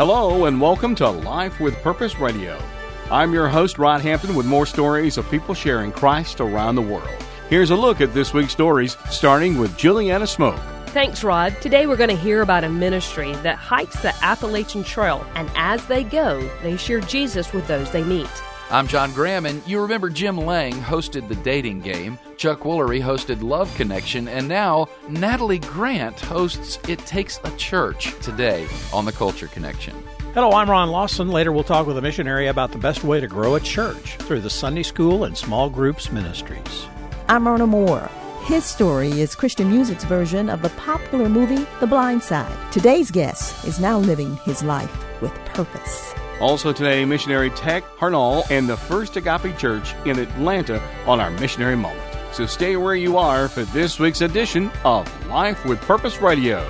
Hello and welcome to Life with Purpose Radio. I'm your host, Rod Hampton, with more stories of people sharing Christ around the world. Here's a look at this week's stories, starting with Juliana Smoke. Thanks, Rod. Today we're going to hear about a ministry that hikes the Appalachian Trail, and as they go, they share Jesus with those they meet. I'm John Graham, and you remember Jim Lang hosted The Dating Game, Chuck Woolery hosted Love Connection, and now Natalie Grant hosts It Takes a Church today on The Culture Connection. Hello, I'm Ron Lawson. Later we'll talk with a missionary about the best way to grow a church through the Sunday School and Small Groups Ministries. I'm Myrna Moore. His story is Christian music's version of the popular movie The Blind Side. Today's guest is now living his life with purpose. Also today, missionary Tech Harnall and the First Agape Church in Atlanta on our Missionary Moment. So stay where you are for this week's edition of Life with Purpose Radio.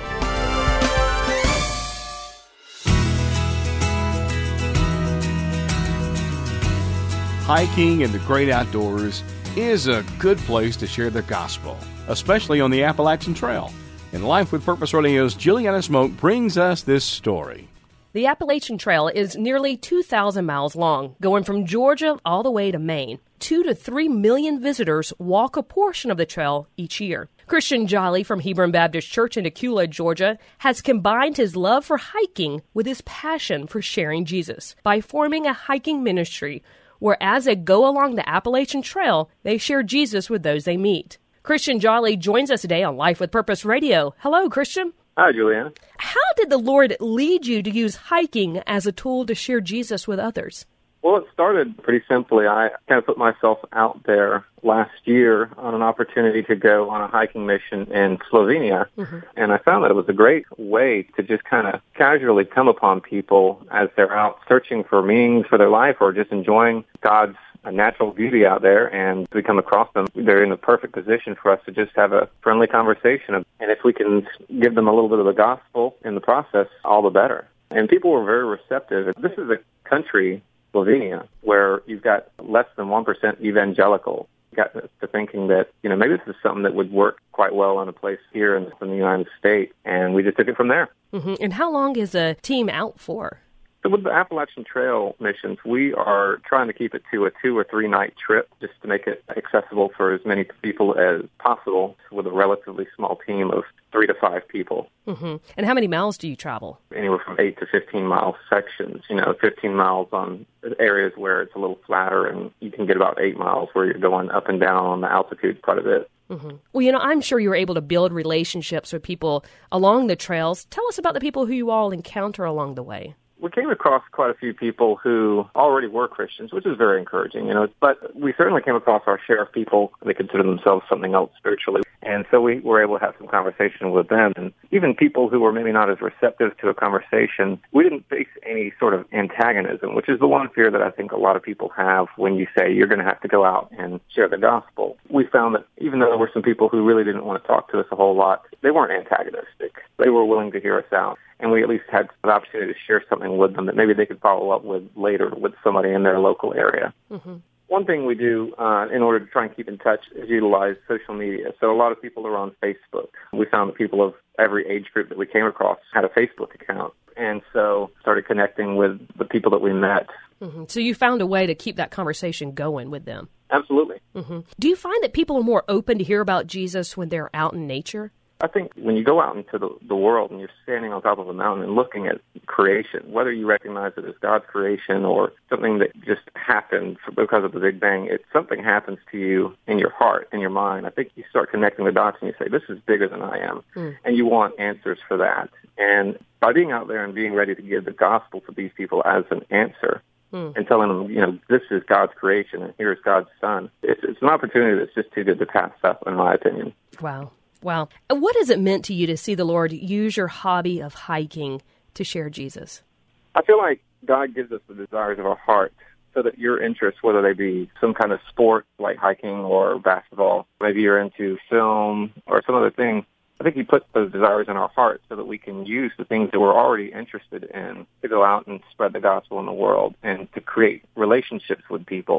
Hiking in the great outdoors is a good place to share the gospel, especially on the Appalachian Trail. And Life with Purpose Radio's Juliana Smoke brings us this story. The Appalachian Trail is nearly 2,000 miles long, going from Georgia all the way to Maine. 2 to 3 million visitors walk a portion of the trail each year. Christian Jolly from Hebron Baptist Church in Aquila, Georgia, has combined his love for hiking with his passion for sharing Jesus by forming a hiking ministry where as they go along the Appalachian Trail, they share Jesus with those they meet. Christian Jolly joins us today on Life with Purpose Radio. Hello, Christian. Hi, Juliana. How did the Lord lead you to use hiking as a tool to share Jesus with others? Well, it started pretty simply. I kind of put myself out there last year on an opportunity to go on a hiking mission in Slovenia, and I found that it was a great way to just kind of casually come upon people as they're out searching for meanings for their life or just enjoying God's natural beauty out there, and we come across them. They're in a perfect position for us to just have a friendly conversation. And if we can give them a little bit of the gospel in the process, all the better. And people were very receptive. This is a country, Slovenia, where you've got less than 1% evangelical. Got to thinking that, maybe this is something that would work quite well in a place here in the United States. And we just took it from there. And how long is a team out for? So with the Appalachian Trail missions, we are trying to keep it to a 2 or 3 night trip just to make it accessible for as many people as possible with a relatively small team of 3 to 5 people. And how many miles do you travel? Anywhere from 8 to 15 mile sections, 15 miles on areas where it's a little flatter, and you can get about 8 miles where you're going up and down on the altitude quite a bit. Well, I'm sure you were able to build relationships with people along the trails. Tell us about the people who you all encounter along the way. We came across quite a few people who already were Christians, which is very encouraging, but we certainly came across our share of people that consider themselves something else spiritually. And so we were able to have some conversation with them. And even people who were maybe not as receptive to a conversation, we didn't face any sort of antagonism, which is the one fear that I think a lot of people have when you say you're going to have to go out and share the gospel. We found that even though there were some people who really didn't want to talk to us a whole lot, they weren't antagonistic. They were willing to hear us out. And we at least had the opportunity to share something with them that maybe they could follow up with later with somebody in their local area. One thing we do in order to try and keep in touch is utilize social media. So a lot of people are on Facebook. We found that people of every age group that we came across had a Facebook account, and so started connecting with the people that we met. So you found a way to keep that conversation going with them. Absolutely. Do you find that people are more open to hear about Jesus when they're out in nature? I think when you go out into the world and you're standing on top of a mountain and looking at creation, whether you recognize it as God's creation or something that just happened because of the Big Bang, something happens to you in your heart, in your mind. I think you start connecting the dots and you say, this is bigger than I am. And you want answers for that. And by being out there and being ready to give the gospel to these people as an answer, and telling them, this is God's creation and here's God's Son, it's an opportunity that's just too good to pass up, in my opinion. Wow. What has it meant to you to see the Lord use your hobby of hiking to share Jesus? I feel like God gives us the desires of our heart so that your interests, whether they be some kind of sport like hiking or basketball, maybe you're into film or some other thing, I think He puts those desires in our hearts so that we can use the things that we're already interested in to go out and spread the gospel in the world and to create relationships with people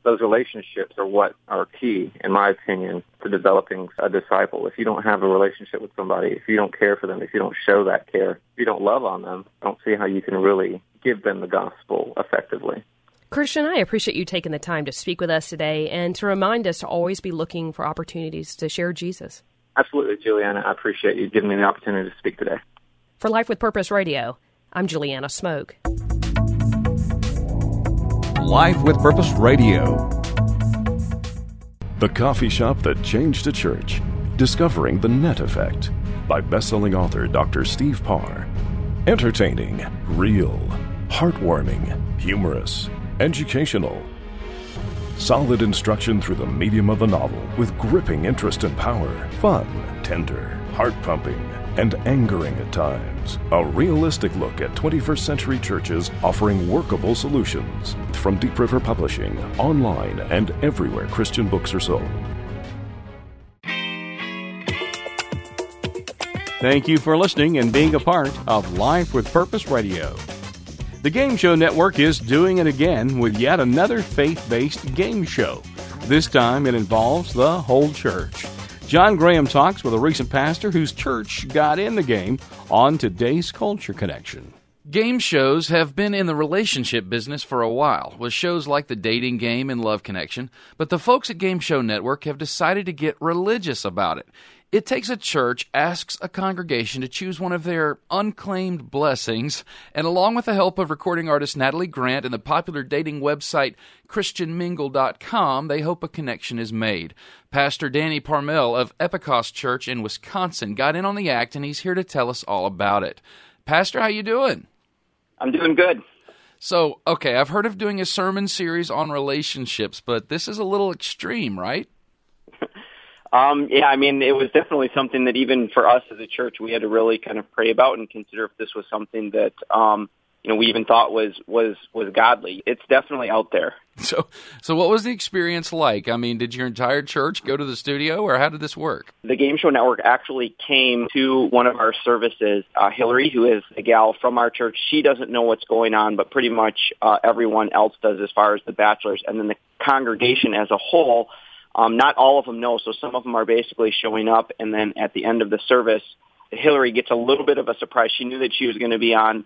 those relationships are what are key, in my opinion, to developing a disciple. If you don't have a relationship with somebody, if you don't care for them, if you don't show that care, if you don't love on them, I don't see how you can really give them the gospel effectively. Christian, I appreciate you taking the time to speak with us today and to remind us to always be looking for opportunities to share Jesus. Absolutely, Juliana. I appreciate you giving me the opportunity to speak today. For Life with Purpose Radio, I'm Juliana Smoke. Life with Purpose Radio. The Coffee Shop That Changed a Church. Discovering the Net Effect by best-selling author Dr. Steve Parr. Entertaining, real, heartwarming, humorous, educational. Solid instruction through the medium of a novel with gripping interest and power. Fun, tender, heart-pumping, and angering at times. A realistic look at 21st century churches offering workable solutions. From Deep River Publishing, online, and everywhere Christian books are sold. Thank you for listening and being a part of Life with Purpose Radio. The Game Show Network is doing it again with yet another faith-based game show. This time it involves the whole church. John Graham talks with a recent pastor whose church got in the game on today's Culture Connection. Game shows have been in the relationship business for a while, with shows like The Dating Game and Love Connection, but the folks at Game Show Network have decided to get religious about it. It takes a church, asks a congregation to choose one of their unclaimed blessings, and along with the help of recording artist Natalie Grant and the popular dating website ChristianMingle.com, they hope a connection is made. Pastor Danny Parmel of Epikos Church in Wisconsin got in on the act, and he's here to tell us all about it. Pastor, how you doing? I'm doing good. So, okay, I've heard of doing a sermon series on relationships, but this is a little extreme, right? Yeah, I mean, it was definitely something that even for us as a church, we had to really kind of pray about and consider if this was something that, we even thought was godly. It's definitely out there. So what was the experience like? I mean, did your entire church go to the studio, or how did this work? The Game Show Network actually came to one of our services. Hillary, who is a gal from our church, she doesn't know what's going on, but pretty much everyone else does as far as the bachelors. And then the congregation as a whole, not all of them know, so some of them are basically showing up, and then at the end of the service, Hillary gets a little bit of a surprise. She knew that she was going to be on,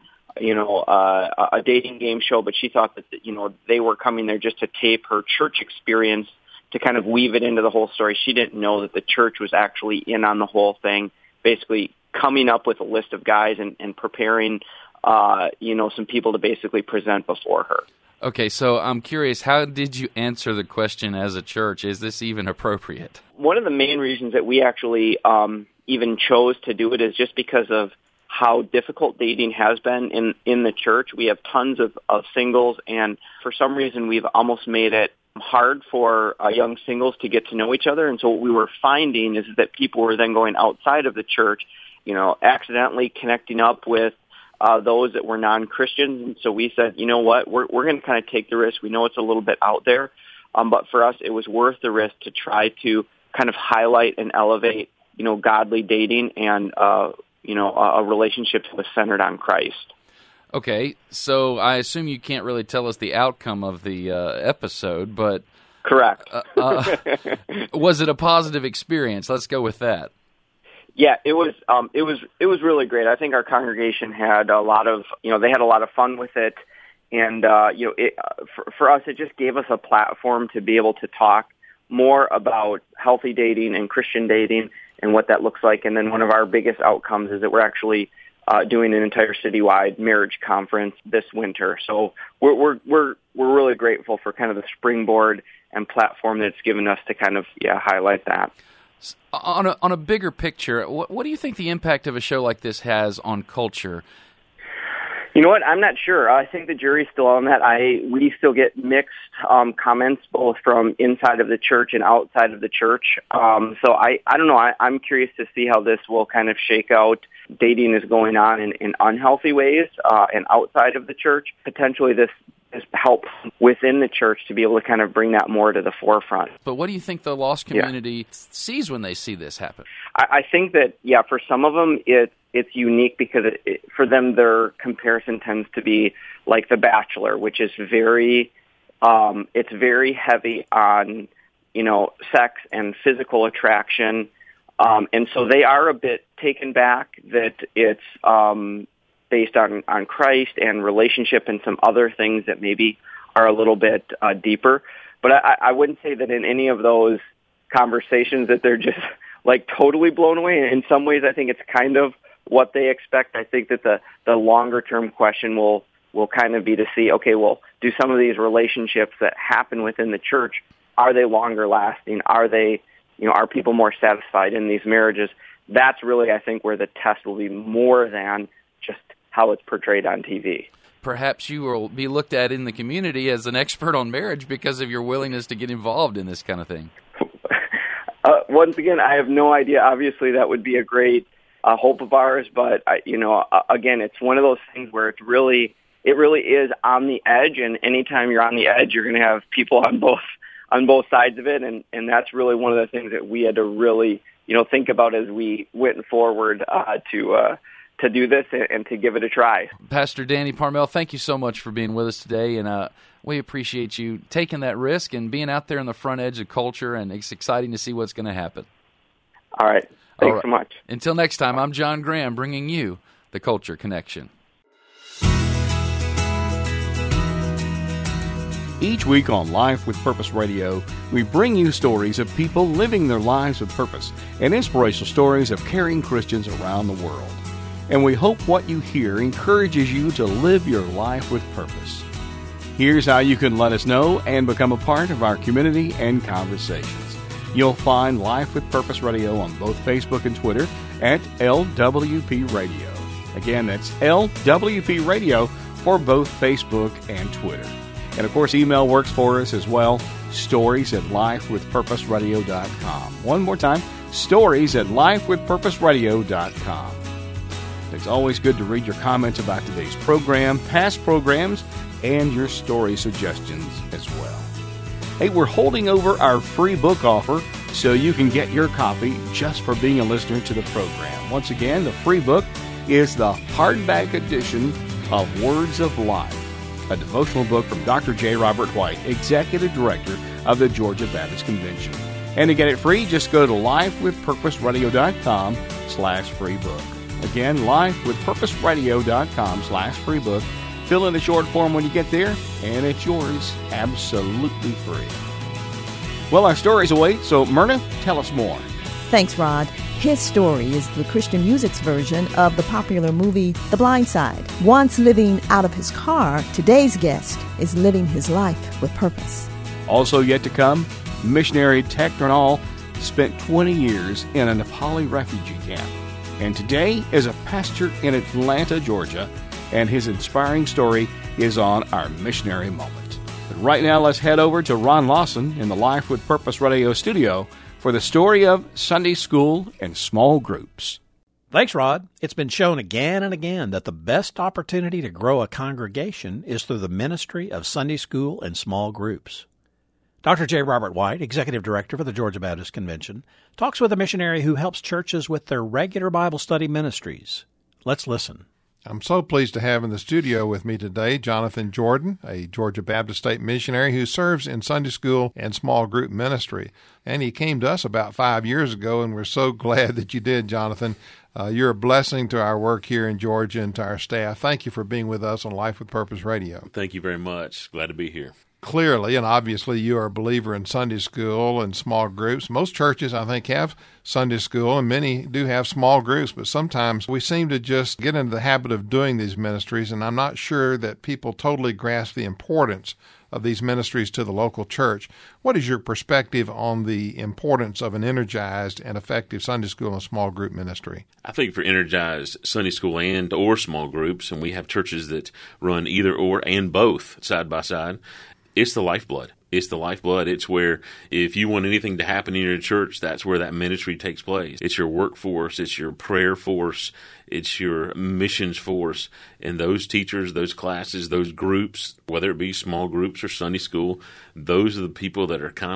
a dating game show, but she thought that, they were coming there just to tape her church experience to kind of weave it into the whole story. She didn't know that the church was actually in on the whole thing, basically coming up with a list of guys and preparing, some people to basically present before her. Okay, so I'm curious, how did you answer the question as a church? Is this even appropriate? One of the main reasons that we actually even chose to do it is just because of how difficult dating has been in the church. We have tons of singles, and for some reason we've almost made it hard for young singles to get to know each other. And so what we were finding is that people were then going outside of the church, accidentally connecting up with those that were non-Christians. And so we said, you know what, we're going to kind of take the risk. We know it's a little bit out there, but for us, it was worth the risk to try to kind of highlight and elevate, godly dating and, a relationship that was centered on Christ. Okay, so I assume you can't really tell us the outcome of the episode, but... Correct. Was it a positive experience? Let's go with that. Yeah, it was really great. I think our congregation had a lot of, they had a lot of fun with it. And, for us, it just gave us a platform to be able to talk more about healthy dating and Christian dating and what that looks like. And then one of our biggest outcomes is that we're actually doing an entire citywide marriage conference this winter. So we're really grateful for kind of the springboard and platform that it's given us to kind of highlight that. On a bigger picture, what do you think the impact of a show like this has on culture? You know what? I'm not sure. I think the jury's still on that. We still get mixed comments both from inside of the church and outside of the church. So I don't know. I'm curious to see how this will kind of shake out. Dating is going on in unhealthy ways and outside of the church. Potentially this helps within the church to be able to kind of bring that more to the forefront. But what do you think the lost community sees when they see this happen? I think that, for some of them, it's unique because for them, their comparison tends to be like The Bachelor, which is very it's very heavy on, sex and physical attraction. And so they are a bit taken back that it's based on Christ and relationship and some other things that maybe are a little bit deeper. But I wouldn't say that in any of those conversations that they're just like totally blown away. In some ways, I think it's kind of what they expect. I think that the longer term question will kind of be to see, okay, well, do some of these relationships that happen within the church, are they longer lasting? Are they, are people more satisfied in these marriages? That's really, I think, where the test will be more than just how it's portrayed on TV. Perhaps you will be looked at in the community as an expert on marriage because of your willingness to get involved in this kind of thing. Once again, I have no idea. Obviously, that would be a great hope of ours, but again, it's one of those things where it really is on the edge, and anytime you're on the edge, you're going to have people on both sides of it, and that's really one of the things that we had to really think about as we went forward to do this and to give it a try. Pastor Danny Parmel, thank you so much for being with us today, and we appreciate you taking that risk and being out there on the front edge of culture, and it's exciting to see what's going to happen. All right. Thanks so much. Until next time, I'm John Graham, bringing you the Culture Connection. Each week on Life with Purpose Radio, we bring you stories of people living their lives with purpose and inspirational stories of caring Christians around the world. And we hope what you hear encourages you to live your life with purpose. Here's how you can let us know and become a part of our community and conversations. You'll find Life with Purpose Radio on both Facebook and Twitter at LWP Radio. Again, that's LWP Radio for both Facebook and Twitter. And of course, email works for us as well, stories@lifewithpurposeradio.com. One more time, stories@lifewithpurposeradio.com. It's always good to read your comments about today's program, past programs, and your story suggestions as well. Hey, we're holding over our free book offer so you can get your copy just for being a listener to the program. Once again, the free book is the hardback edition of Words of Life, a devotional book from Dr. J. Robert White, Executive Director of the Georgia Baptist Convention. And to get it free, just go to lifewithpurposeradio.com/free book. Again, lifewithpurposeradio.com/free book. Fill in the short form when you get there, and it's yours absolutely free. Well, our stories await, so Myrna, tell us more. Thanks, Rod. His story is the Christian music's version of the popular movie The Blind Side. Once living out of his car, today's guest is living his life with purpose. Also yet to come, missionary Tek Durnall spent 20 years in a Nepali refugee camp, and today is a pastor in Atlanta, Georgia, and his inspiring story is on our missionary moment. But right now, let's head over to Ron Lawson in the Life with Purpose Radio studio for the story of Sunday school and small groups. Thanks, Rod. It's been shown again and again that the best opportunity to grow a congregation is through the ministry of Sunday school and small groups. Dr. J. Robert White, Executive Director for the Georgia Baptist Convention, talks with a missionary who helps churches with their regular Bible study ministries. Let's listen. I'm so pleased to have in the studio with me today Jonathan Jordan, a Georgia Baptist State missionary who serves in Sunday school and small group ministry. And he came to us about 5 years ago, and we're so glad that you did, Jonathan. You're a blessing to our work here in Georgia and to our staff. Thank you for being with us on Life with Purpose Radio. Thank you very much. Glad to be here. Clearly, and obviously, you are a believer in Sunday school and small groups. Most churches, I think, have Sunday school, and many do have small groups, but sometimes we seem to just get into the habit of doing these ministries, and I'm not sure that people totally grasp the importance of these ministries to the local church. What is your perspective on the importance of an energized and effective Sunday school and small group ministry? I think for energized Sunday school and or small groups, and we have churches that run either or and both side by side, it's the lifeblood. It's the lifeblood. It's where if you want anything to happen in your church, that's where that ministry takes place. It's your workforce. It's your prayer force. It's your missions force. And those teachers, those classes, those groups, whether it be small groups or Sunday school, those are the people that are kind of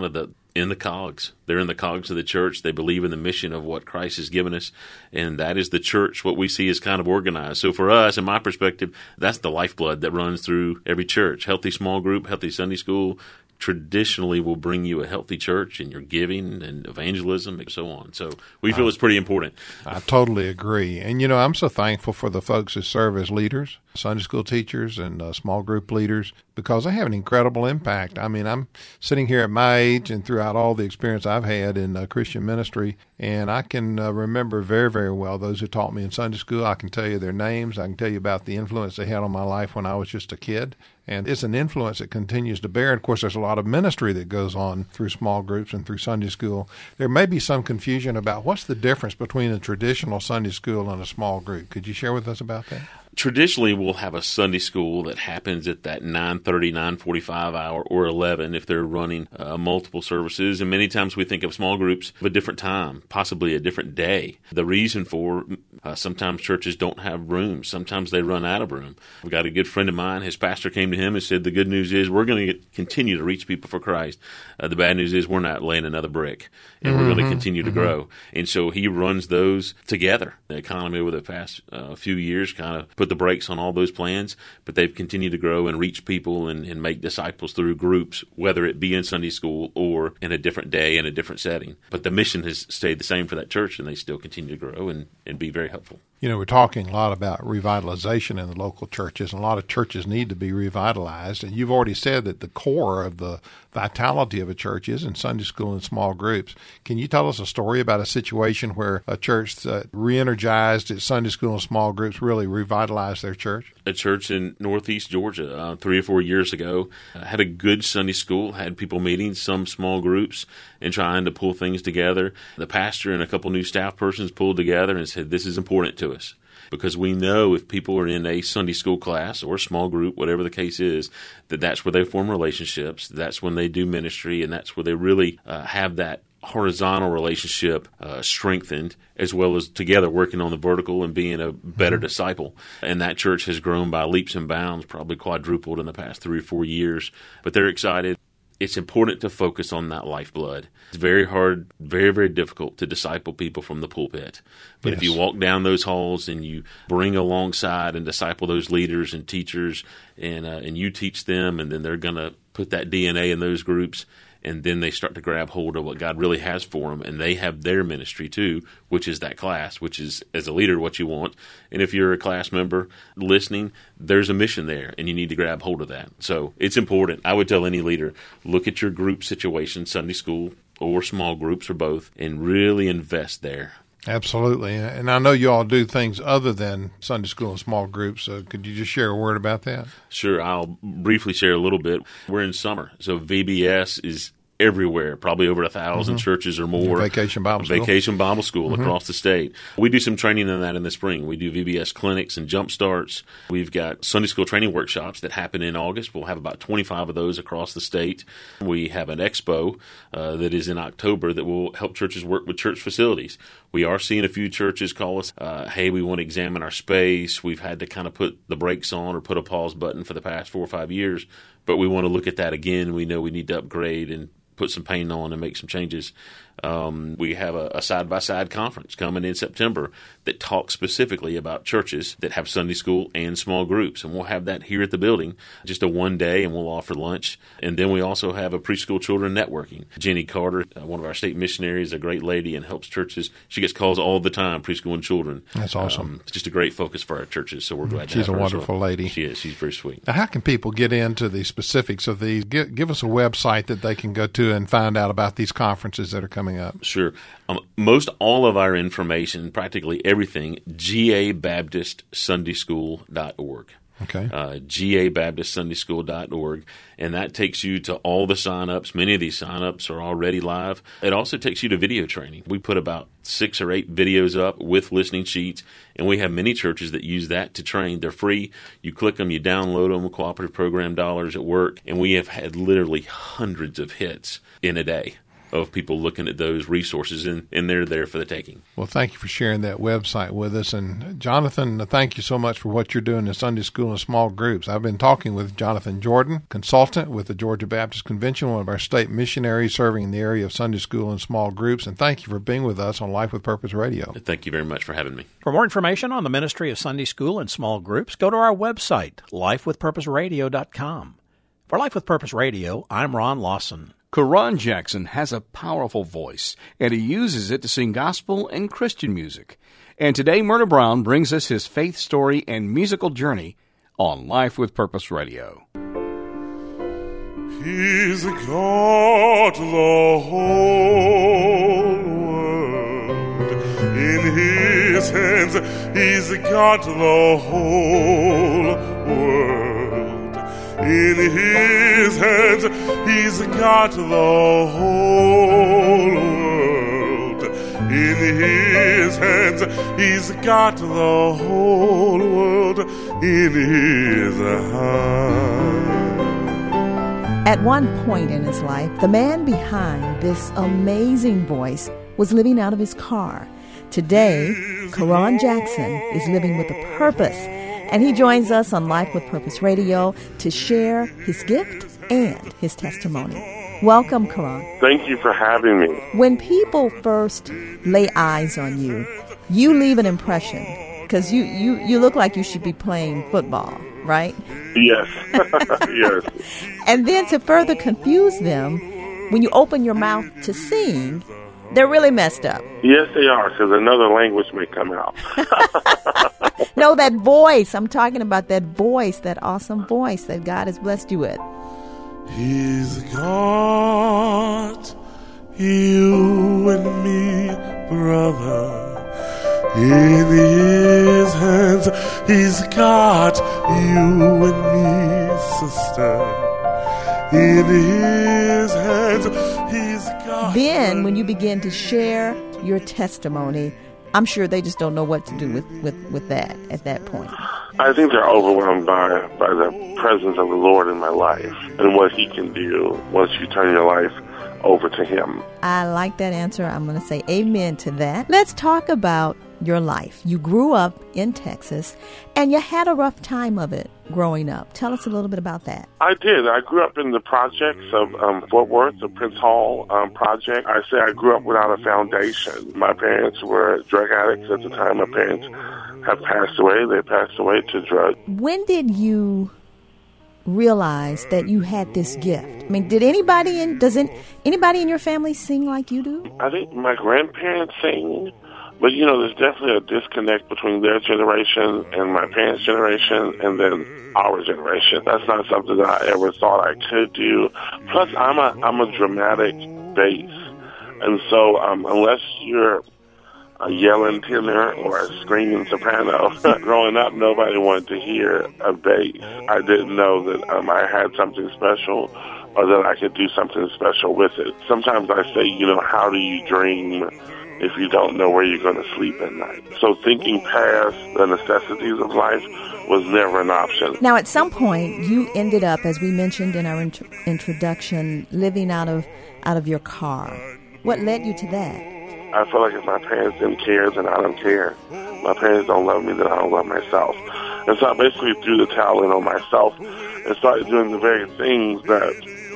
in the cogs. They're in the cogs of the church. They believe in the mission of what Christ has given us, and that is the church, what we see is kind of organized. So for us, in my perspective, that's the lifeblood that runs through every church. Healthy small group, healthy Sunday school, traditionally will bring you a healthy church in your giving and evangelism and so on. So we feel it's pretty important. I totally agree. And, I'm so thankful for the folks who serve as leaders, Sunday school teachers and small group leaders, because they have an incredible impact. I mean, I'm sitting here at my age and throughout all the experience I've had in Christian ministry, and I can remember very, very well those who taught me in Sunday school. I can tell you their names. I can tell you about the influence they had on my life when I was just a kid. And it's an influence that continues to bear. And, of course, there's a lot of ministry that goes on through small groups and through Sunday school. There may be some confusion about what's the difference between a traditional Sunday school and a small group. Could you share with us about that? Traditionally, we'll have a Sunday school that happens at that 9:30, 9:45 hour or 11 if they're running multiple services. And many times we think of small groups of a different time, possibly a different day. The reason for sometimes churches don't have rooms. Sometimes they run out of room. I've got a good friend of mine. His pastor came to him and said, the good news is we're going to continue to reach people for Christ. The bad news is we're not laying another brick, and we're going to continue to grow. And so he runs those together. The economy over the past few years kind of put the brakes on all those plans, but they've continued to grow and reach people and make disciples through groups, whether it be in Sunday school or in a different day in a different setting. But the mission has stayed the same for that church, and they still continue to grow and be very helpful. We're talking a lot about revitalization in the local churches, and a lot of churches need to be revitalized. And you've already said that the core of the vitality of a church is in Sunday school and small groups. Can you tell us a story about a situation where a church that re-energized its Sunday school and small groups really revitalized their church? A church in Northeast Georgia 3 or 4 years ago had a good Sunday school, had people meeting, some small groups, and trying to pull things together. The pastor and a couple new staff persons pulled together and said, this is important to us, because we know if people are in a Sunday school class or a small group, whatever the case is, that's where they form relationships, that's when they do ministry, and that's where they really have that horizontal relationship strengthened, as well as together working on the vertical and being a better disciple. And that church has grown by leaps and bounds, probably quadrupled in the past 3 or 4 years. But they're excited. It's important to focus on that lifeblood. It's very hard, very, very difficult to disciple people from the pulpit. But if you walk down those halls and you bring alongside and disciple those leaders and teachers, and you teach them, and then they're going to put that DNA in those groups, and then they start to grab hold of what God really has for them, and they have their ministry too, which is that class, which is, as a leader, what you want. And if you're a class member listening, there's a mission there, and you need to grab hold of that. So it's important. I would tell any leader, look at your group situation, Sunday school or small groups or both, and really invest there. Absolutely. And I know you all do things other than Sunday school and small groups. So could you just share a word about that? Sure. I'll briefly share a little bit. We're in summer, so VBS is everywhere, probably over 1,000 churches or more. Vacation Bible School across the state. We do some training on that in the spring. We do VBS clinics and jump starts. We've got Sunday school training workshops that happen in August. We'll have about 25 of those across the state. We have an expo that is in October that will help churches work with church facilities. We are seeing a few churches call us, hey, we want to examine our space. We've had to kind of put the brakes on or put a pause button for the past 4 or 5 years, but we want to look at that again. We know we need to upgrade and put some paint on and make some changes. We have a side-by-side conference coming in September that talks specifically about churches that have Sunday school and small groups, and we'll have that here at the building, just a one day, and we'll offer lunch. And then we also have a preschool children networking. Jenny Carter, one of our state missionaries, a great lady and helps churches. She gets calls all the time, preschool and children. That's awesome. It's just a great focus for our churches, so we're glad to have her. She's a wonderful lady. She is. She's very sweet. Now, how can people get into the specifics of these? Give us a website that they can go to and find out about these conferences that are coming up. Sure. Most all of our information, practically everything, gabaptistsundayschool.org. Okay. gabaptistsundayschool.org, and that takes you to all the sign-ups. Many of these sign-ups are already live. It also takes you to video training. We put about 6 or 8 videos up with listening sheets, and we have many churches that use that to train. They're free. You click them, you download them, cooperative program dollars at work, and we have had literally hundreds of hits in a day. of people looking at those resources, and they're there for the taking. Well, thank you for sharing that website with us. And Jonathan, thank you so much for what you're doing in Sunday school and small groups. I've been talking with Jonathan Jordan, consultant with the Georgia Baptist Convention, one of our state missionaries serving in the area of Sunday school and small groups. And thank you for being with us on Life with Purpose Radio. Thank you very much for having me. For more information on the ministry of Sunday school and small groups, go to our website, lifewithpurposeradio.com. For Life with Purpose Radio, I'm Ron Lawson. Karan Jackson has a powerful voice, and he uses it to sing gospel and Christian music. And today, Myrna Brown brings us his faith story and musical journey on Life with Purpose Radio. He's got the whole world in his hands. He's got the whole world in his hands. He's got the whole world in his hands. He's got the whole world in his hands. At one point in his life, the man behind this amazing voice was living out of his car. Today, Karan Jackson is living with a purpose, and he joins us on Life with Purpose Radio to share his gift and his testimony. Welcome, Karan. Thank you for having me. When people first lay eyes on you, you leave an impression because you look like you should be playing football, right? Yes. Yes. And then to further confuse them, when you open your mouth to sing, they're really messed up. Yes, they are, because another language may come out. No, that voice. I'm talking about that voice, that awesome voice that God has blessed you with. He's got you and me, brother, in his hands. He's got you and me, sister, in his hands. He's got. Then when you begin to share your testimony, I'm sure they just don't know what to do with that at that point. I think they're overwhelmed by the presence of the Lord in my life and what he can do once you turn your life over to him. I like that answer. I'm going to say amen to that. Let's talk about your life. You grew up in Texas, and you had a rough time of it growing up. Tell us a little bit about that. I did. I grew up in the projects of Fort Worth, the Prince Hall project. I say I grew up without a foundation. My parents were drug addicts at the time. My parents have passed away. They passed away to drugs. When did you realize that you had this gift? I mean, does anybody in your family sing like you do? I think my grandparents sing. But, you know, there's definitely a disconnect between their generation and my parents' generation and then our generation. That's not something that I ever thought I could do. Plus, I'm a dramatic bass. And so unless you're a yelling tenor or a screaming soprano, growing up, nobody wanted to hear a bass. I didn't know that I had something special or that I could do something special with it. Sometimes I say, you know, how do you dream if you don't know where you're going to sleep at night? So thinking past the necessities of life was never an option. Now, at some point, you ended up, as we mentioned in our introduction, living out of your car. What led you to that? I feel like if my parents didn't care, then I don't care. My parents don't love me, then I don't love myself. And so I basically threw the towel in on myself and started doing the very things that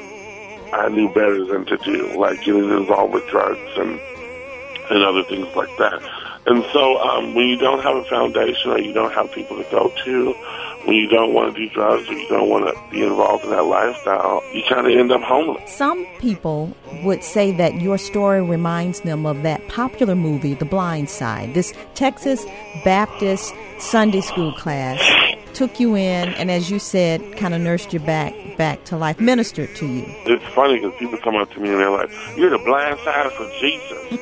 I knew better than to do, like getting involved with drugs and other things like that. And so when you don't have a foundation or you don't have people to go to, when you don't want to do drugs or you don't want to be involved in that lifestyle, you kind of end up homeless. Some people would say that your story reminds them of that popular movie, The Blind Side. This Texas Baptist Sunday school class took you in and, as you said, kind of nursed you back to life, ministered to you. It's funny because people come up to me and they're like, "You're the blind side for Jesus."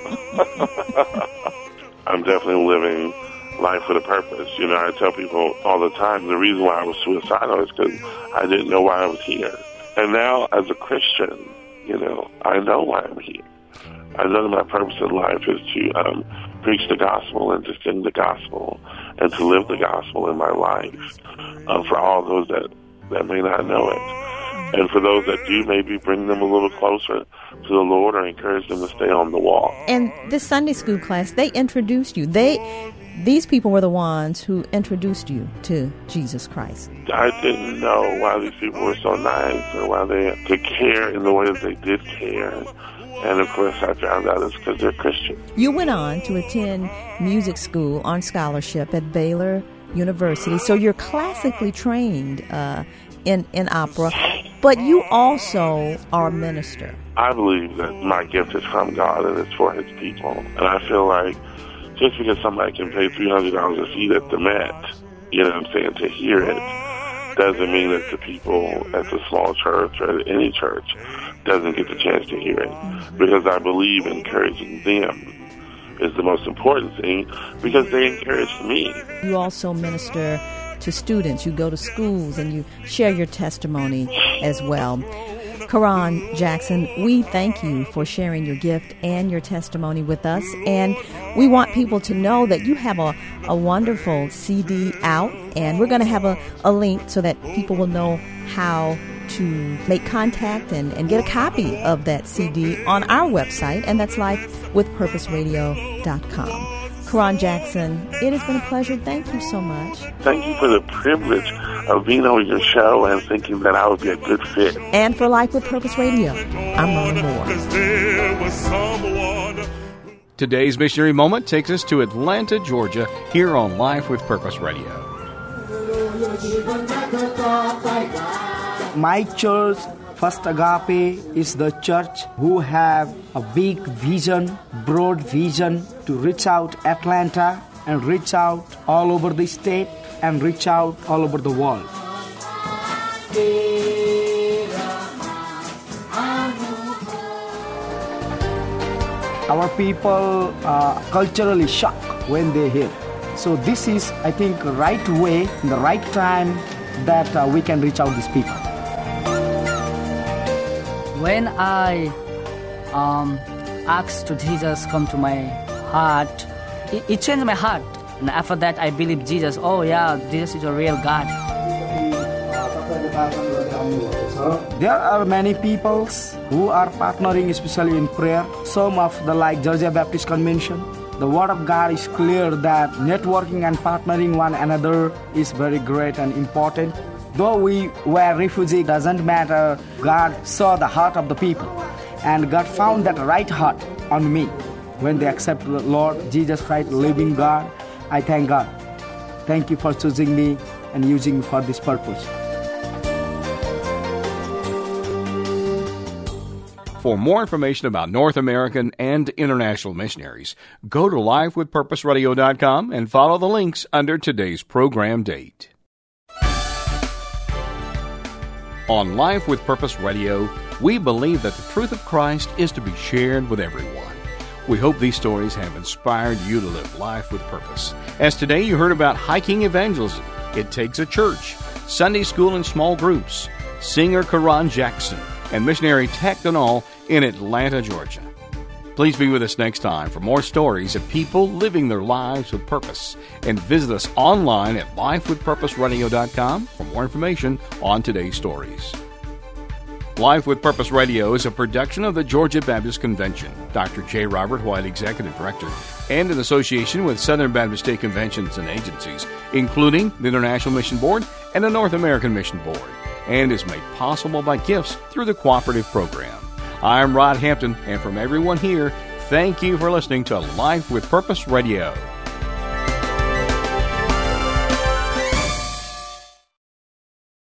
I'm definitely living life with a purpose. You know, I tell people all the time the reason why I was suicidal is because I didn't know why I was here. And now, as a Christian, you know, I know why I'm here. I know that my purpose in life is to preach the gospel and to sing the gospel and to live the gospel in my life for all those that may not know it. And for those that do, maybe bring them a little closer to the Lord or encourage them to stay on the wall. And this Sunday school class, they introduced you. These people were the ones who introduced you to Jesus Christ. I didn't know why these people were so nice or why they could care in the way that they did care. And, of course, I found out it's because they're Christian. You went on to attend music school on scholarship at Baylor University, so you're classically trained in opera, but you also are a minister. I believe that my gift is from God and it's for His people. And I feel like just because somebody can pay $300 a seat at the Met, you know what I'm saying, to hear it, doesn't mean that the people at the small church or at any church doesn't get the chance to hear it. Because I believe encouraging them is the most important thing because they encouraged me. You also minister to students. You go to schools and you share your testimony as well. Karon Jackson, we thank you for sharing your gift and your testimony with us. And we want people to know that you have a wonderful CD out. And we're going to have a link so that people will know how to make contact and get a copy of that CD on our website. And that's lifewithpurposeradio.com. Karon Jackson, it has been a pleasure. Thank you so much. Thank you for the privilege of being on your show and thinking that I would be a good fit. And for Life with Purpose Radio, I'm Rona Moore. Today's missionary moment takes us to Atlanta, Georgia, here on Life with Purpose Radio. My church, First Agape, is the church who have a big vision, broad vision to reach out Atlanta and reach out all over the state and reach out all over the world. Our people are culturally shocked when they hear. So this is, I think, the right way, the right time that we can reach out these people. When I asked to Jesus come to my heart, it changed my heart. And after that, I believe Jesus. Oh yeah, Jesus is a real God. There are many peoples who are partnering, especially in prayer. Some of the like Georgia Baptist Convention. The Word of God is clear that networking and partnering one another is very great and important. Though we were refugees, doesn't matter. God saw the heart of the people. And God found that right heart on me. When they accepted the Lord Jesus Christ, living God, I thank God. Thank you for choosing me and using me for this purpose. For more information about North American and international missionaries, go to LifeWithPurposeRadio.com and follow the links under today's program date. On Life with Purpose Radio, we believe that the truth of Christ is to be shared with everyone. We hope these stories have inspired you to live life with purpose. As today you heard about hiking evangelism, It Takes a Church, Sunday school and small groups, singer Karon Jackson, and missionary Tack Denal in Atlanta, Georgia. Please be with us next time for more stories of people living their lives with purpose. And visit us online at lifewithpurposeradio.com for more information on today's stories. Life with Purpose Radio is a production of the Georgia Baptist Convention. Dr. J. Robert White, Executive Director, and in association with Southern Baptist State Conventions and agencies, including the International Mission Board and the North American Mission Board, and is made possible by gifts through the Cooperative Program. I'm Rod Hampton, and from everyone here, thank you for listening to Life with Purpose Radio.